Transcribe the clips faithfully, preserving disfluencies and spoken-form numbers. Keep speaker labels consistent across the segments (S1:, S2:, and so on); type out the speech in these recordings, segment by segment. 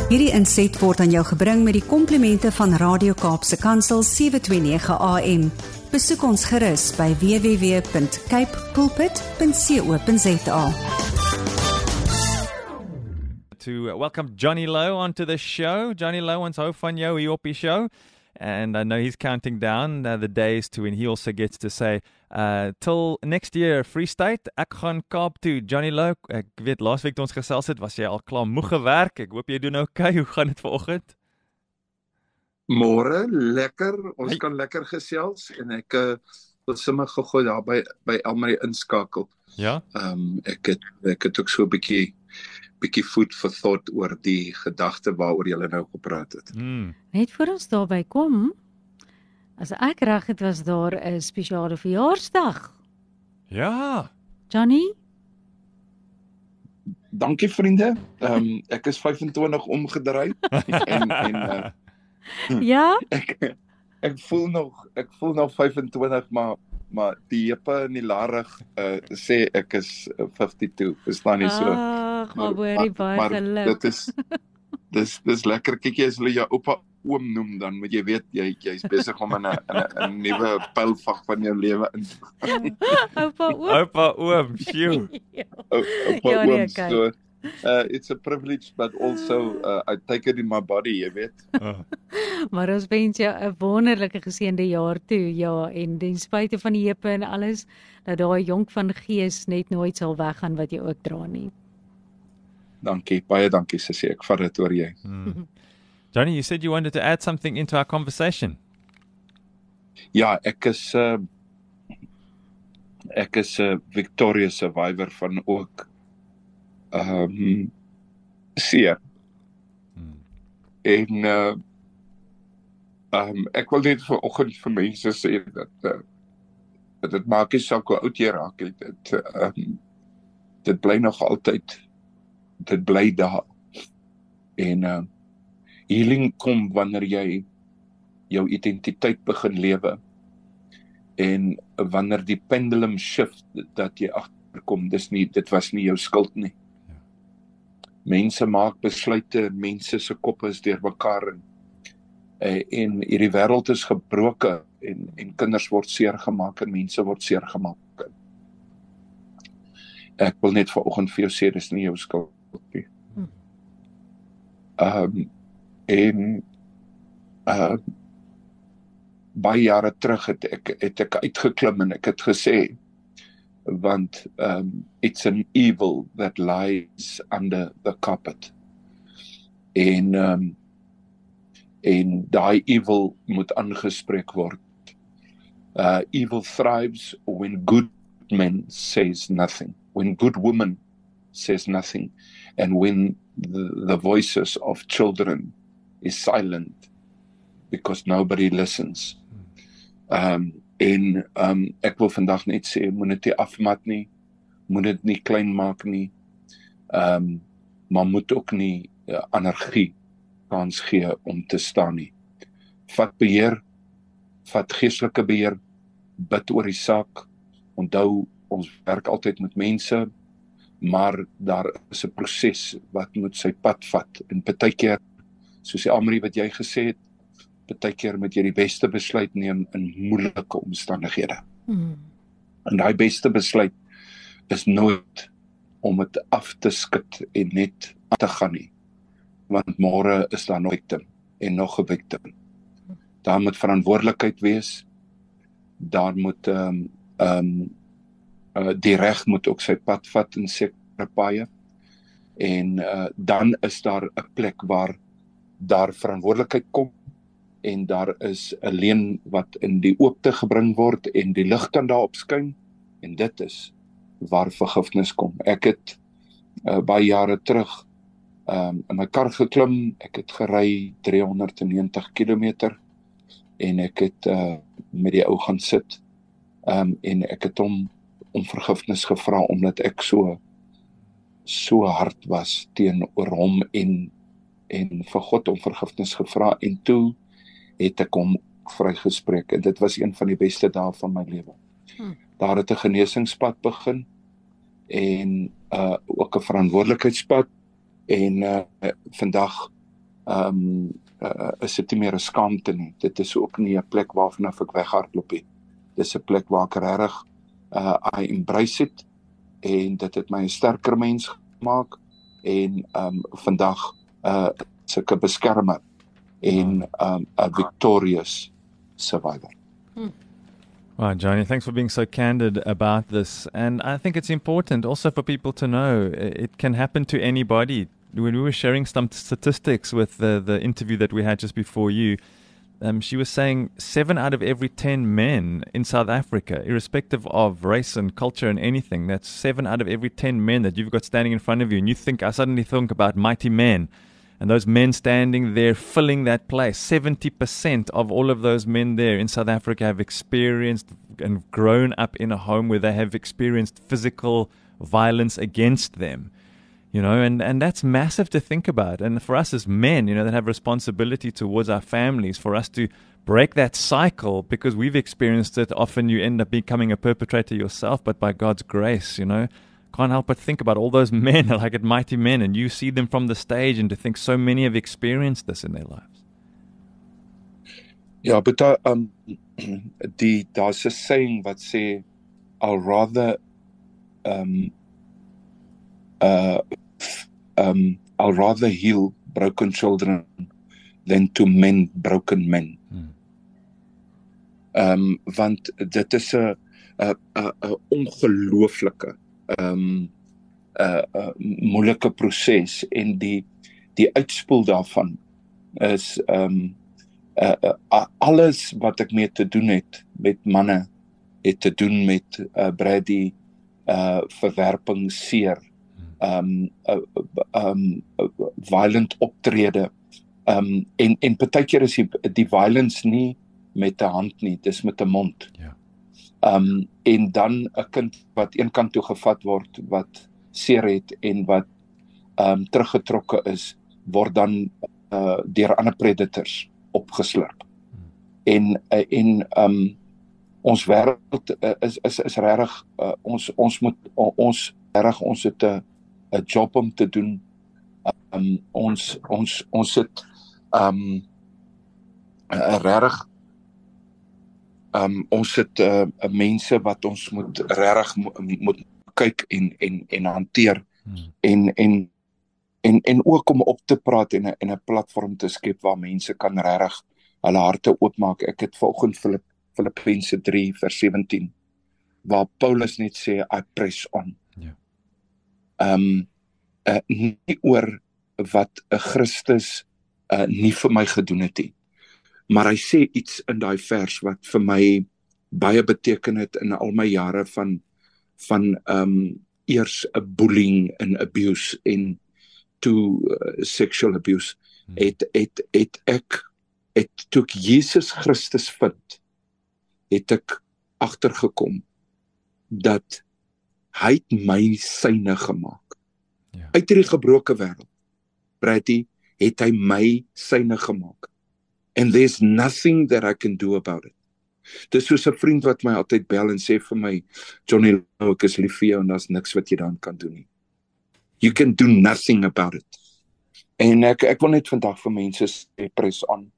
S1: Hierdie inset word aan jou gebring met die komplimente van Radio Kaapse Kansel sewe twee nege A M. Besoek ons gerus by w w w punt cape pulpit punt co punt za.
S2: To welcome Johnny Lowe onto the show. Johnny Lowe, ons hou van jou hier op die show. And I know he's counting down uh, the days to when he also gets to say, uh, till next year, Free State, ek gaan Kaap toe. Johnny Lowe, ek weet, laas week toe ons gesels het, was jy al klaar moeg gewerk. Ek hoop jy doen okay. Hoe gaan dit vanoggend?
S3: Môre, lekker. Ons hey. kan lekker gesels. En ek uh, wil sommer gou daar by, by Elmarie inskakel.
S2: Ja?
S3: Um, ek, het, ek het ook so 'n bietjie bietjie food for thought oor die gedagte waaroor julle nou gepraat het.
S2: Hmm.
S4: Net voor ons daarby kom, as ek reg het, was daar 'n spesiale verjaarsdag.
S2: Ja.
S4: Johnny?
S3: Dankie vriende. Um, ek is vyfentwintig omgedraai en en uh,
S4: Ja?
S3: ek ek voel nog ek voel nog vyfentwintig, maar maar die heupe en die larig uh, sê ek is vyfentwintig. Verstaan nie so.
S4: Ag, maar hoorie baie
S3: maar
S4: geluk.
S3: dit is dis dis lekker. Kyk jy, as hulle jou oupa oom noem, dan moet jy weet jy jy's besig om in 'n 'n 'n nuwe pylvak van jou lewe in te gaan.
S4: Oupa oom.
S2: Oupa oom, sjoe.
S3: Oupa
S4: Ja, nee,
S3: oom.
S4: kyk.
S3: So uh, it's a privilege, but also uh, I take it in my body, jy weet.
S2: Oh.
S4: Maar ons wens jou 'n wonderlike geseënde jaar toe, ja, en ten spyte van die heupe en alles, dat daai jonk van gees net nooit sal weggaan wat jy ook dra nie.
S3: Dankie, baie dankie sussie, ek vat dit oor jy.
S2: Hmm. Johnny, you said you wanted to add something into our conversation.
S3: Ja, ek is uh, ek is 'n uh, Victoria survivor van ook ehm um, seer.
S2: Hmm.
S3: En uh, um, ek wil net vanoggend vir mense sê dat uh, dat dit maak nie saak hoe oud jy raak, dit um, dit bly nog altyd, dit bly daar. En uh, healing kom wanneer jy jou identiteit begin lewe, en wanneer die pendulum shift, dat jy agterkom, dis nie, dit was nie jou skuld nie.
S2: Ja.
S3: Mense maak besluite, mense se koppe is deurmekaar, en, en hierdie wêreld is gebroke, en, en kinders word seer gemaak, en mense word seer gemaak. Ek wil net vanoggend vir jou sê, dis nie jou skuld nie. Um, en uh, baie jare terug het ek, het ek uitgeklim en ek het gesê, want um, it's an evil that lies under the carpet. En, um, en daai evil moet aangespreek word. Uh, evil thrives when good men says nothing, when good women says nothing, and when the, the voices of children is silent because nobody listens. Um, en um, ek wil vandag net sê, moet dit nie afmat nie, moet dit nie klein maak nie, um, maar moet ook nie uh, energie kans gee om te staan nie. Vat beheer, vat geestelike beheer, bid oor die saak, onthou, ons werk altyd met mense, maar daar is 'n proses wat moet sy pad vat, en partykeer, soos die Elmarie wat jy gesê het, partykeer moet jy die beste besluit neem in moeilike omstandighede.
S4: Hmm.
S3: En daai beste besluit is nooit om dit af te skud en net aan te gaan nie, want môre is daar nog 'n victim en nog 'n victim. Daar moet verantwoordelikheid wees, daar moet um, um, uh, die reg moet ook sy pad vat in sekere paaie, en uh, dan is daar 'n plek waar daar verantwoordelikheid kom, en daar is 'n leen wat in die oopte gebring word, en die lig kan daarop skyn, en dit is waar vergifnis kom. Ek het uh, baie jare terug um, in my kar geklim, ek het gery driehonderdnegentig kilometer, en ek het uh, met die ou gaan sit, um, en ek het hom om vergifnis gevra, omdat ek so so hard was teenoor hom, en, en vir God om vergifnis gevra, en toe het ek hom vrygespreek, en dit was een van die beste dae van my lewe. Hmm. Daar het 'n genesingspad begin, en uh, ook 'n verantwoordelikheidspad, en uh, vandag um, uh, is dit nie meer 'n skaamte nie. Dit is ook nie 'n plek waarvanaf ek weghardloop het. Dis 'n plek waar ek regtig uh, I embrace it, en dit het my 'n sterker mens gemaak, en um, vandag uh, is ek 'n beskermer en um, a victorious survivor.
S4: Hmm.
S2: Wow, Johnny, thanks for being so candid about this. And I think it's important also for people to know it can happen to anybody. When we were sharing some statistics with the, the interview that we had just before you, um, she was saying seven out of every ten men in South Africa, irrespective of race and culture and anything, that's seven out of every ten men that you've got standing in front of you. And you think, I suddenly think about mighty men. And those men standing there filling that place, seventy percent of all of those men there in South Africa have experienced and grown up in a home where they have experienced physical violence against them. You know, and, and that's massive to think about. And for us as men, you know, that have responsibility towards our families, for us to break that cycle, because we've experienced it, often you end up becoming a perpetrator yourself, but by God's grace, you know, can't help but think about all those men, like at Mighty Men, and you see them from the stage, and to think so many have experienced this in their lives.
S3: Ja, but uh, um, die daar's 'n saying wat sê, I'll rather um, uh, um, I'll rather heal broken children than to mend broken men. Hmm. Um, want dit is 'n 'n 'n ongelooflike um, uh, uh, moeilike proses, en die die uitspoel daarvan is um, uh, uh, alles wat ek mee te doen het met manne het te doen met uh, Brady uh, verwerping, seer, um, uh, um, uh, violent optrede, um, en en partykeer is die, die violence nie met 'n hand nie, dis met 'n mond. Ja. Um, en dan 'n kind wat een kant toe gevat word, wat seer het en wat um, teruggetrokke is, word dan uh, deur ander predators opgeslurp. Hmm. En en um, ons wêreld uh, is is is regtig uh, ons ons moet uh, ons regtig ons het 'n 'n job om te doen. Um, ons ons ons het um, uh, regtig Um, ons het uh, mense wat ons moet regtig mo moet kyk en en en hanteer, hmm. en en en en ook om op te praat en 'n en 'n platform te skep waar mense kan regtig hulle harte oopmaak. Ek het vanoggend Filip Filippense drie vers sewentien waar Paulus net sê I press on. Ja. Um uh, nie oor wat 'n Christus uh, nie vir my gedoen het nie. Maar hy sê iets in daai vers wat vir my baie beteken het in al my jare van van um, eers 'n bullying en abuse en to uh, sexual abuse. Hmm. Het, het, het ek, het, toe ek Jesus Christus vind, het ek agtergekom dat hy het my syne gemaak. Ja. Uit hierdie gebroke wêreld, Brady, het hy my syne gemaak. And there's nothing that I can do about it. Dis soos 'n vriend wat my altyd bel en sê vir my, Johnny, ek is lief vir jou en daar's niks wat jy daaraan kan doen nie. You can do nothing about it. En ek ek wil net vandag vir mense sê, press on.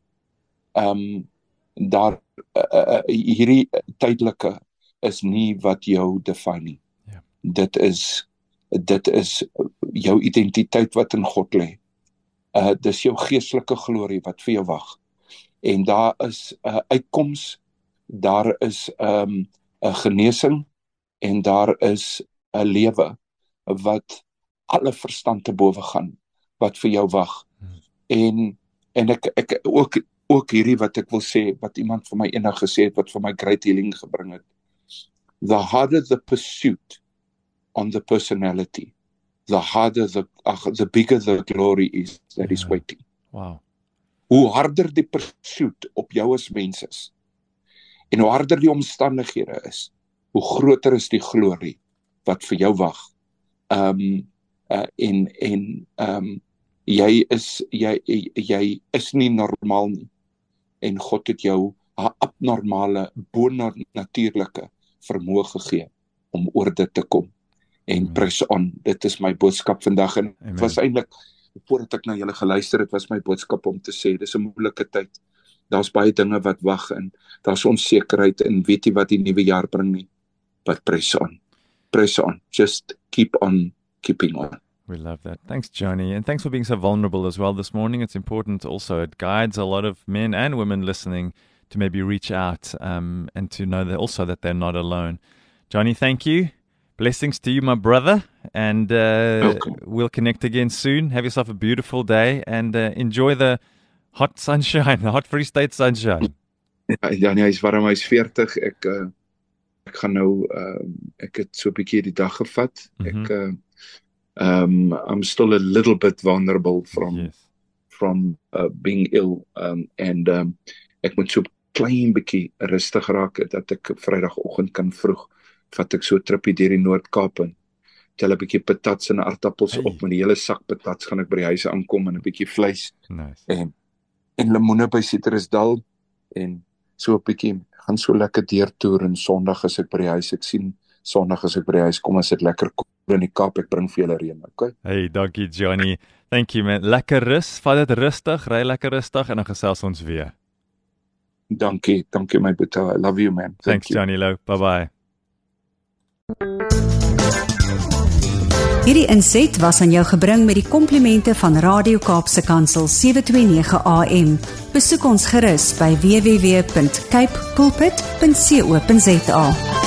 S3: Um daar uh, uh, hierdie tydelike is nie wat jou define nie. Yeah. Dit is dit is jou identiteit wat in God lê. Uh dis jou geestelike glorie wat vir jou wag. En daar is 'n uh, uitkoms, daar is 'n um, 'n genesing, en daar is 'n lewe wat alle verstand te bowe gaan, wat vir jou wag. Hmm. En en ek ek ook ook hierdie wat ek wil sê, wat iemand vir my eendag gesê het, wat vir my great healing gebring het. The harder the pursuit on the personality, the harder the uh, the bigger the glory is that yeah. is waiting.
S2: Wow.
S3: Hoe harder die pursuit op jou as mens is, en hoe harder die omstandighede is, hoe groter is die glorie wat vir jou wag. Um, uh, en en um, jy is jy jy is nie normaal nie. En God het jou 'n abnormale, bonatuurlike vermoë gegee om oor dit te kom. En press on. Dit is my boodskap vandag. En dit was eintlik voordat ek na julle geluister het, was my boodskap om te sê, dis 'n moeilike tyd. Daar's baie dinge wat wag en daar's onsekerheid en weet jy wat die nuwe jaar bring nie. But press on. Press on. Just keep on keeping on.
S2: We love that. Thanks, Johnny. And thanks for being so vulnerable as well this morning. It's important also. It guides a lot of men and women listening to maybe reach out um, and to know that also that they're not alone. Johnny, thank you. Blessings to you, my brother. And uh, we'll connect again soon. Have yourself a beautiful day and uh, enjoy the hot sunshine, the hot Free State sunshine.
S3: Ja, ja nee, hy's warm, hy's veertig. Ek, uh, ek gaan nou, uh, ek het so 'n bietjie die dag gevat. Mm-hmm. Ek... Uh, Um, I'm still a little bit vulnerable from yes. from uh, being ill um, and um, ek moet so klein bietjie rustig raak dat ek Vrydagoggend kan vroeg vat ek so 'n tripie deur die Noord-Kaap en tel 'n bietjie patats en aardappels hey. op met die hele sak patats gaan ek by die huis aankom en 'n bietjie vleis
S2: nice.
S3: en en lemoene by Citrusdal en so 'n bietjie gaan so lekker deurtoer en Sondag as ek by die huis ek sien Sondag as ek by die huis kom as dit lekker koel in die Kaap, ek bring vir julle reën, okay?
S2: Hey, dankie Johnny. Thank you man. Lekker rus, vat dit rustig, ry lekker rustig en dan gesels ons weer.
S3: Dankie, dankie my boetie. I love you man. Thank
S2: Thanks
S3: you.
S2: Johnny Lou. Bye bye.
S1: Hierdie inset was aan jou gebring met die komplimente van Radio Kaapse Kansel sewe twee nege A M. Besoek ons gerus by w w w punt cape pulpit punt co punt za.